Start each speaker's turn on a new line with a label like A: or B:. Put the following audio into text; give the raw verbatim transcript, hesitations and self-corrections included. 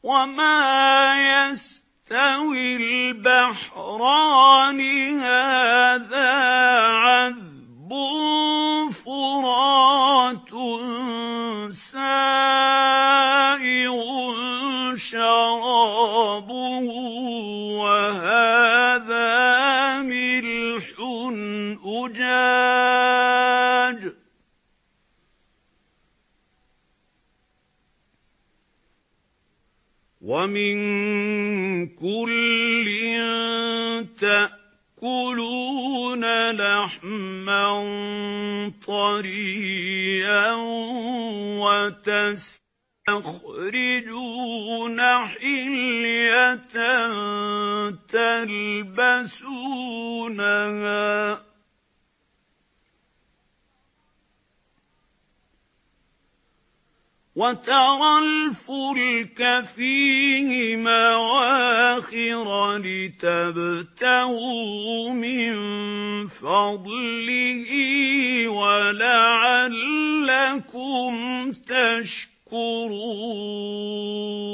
A: وما يستوي البحران هذا عذب فرات سائغ شرابه وهذا ملح أجاج ومن كل تأكلون لحما طريا وتستخرجون حلية تلبسونها وترى الفلك فيه مواخر لتبتغوا من فضله ولعلكم تشكرون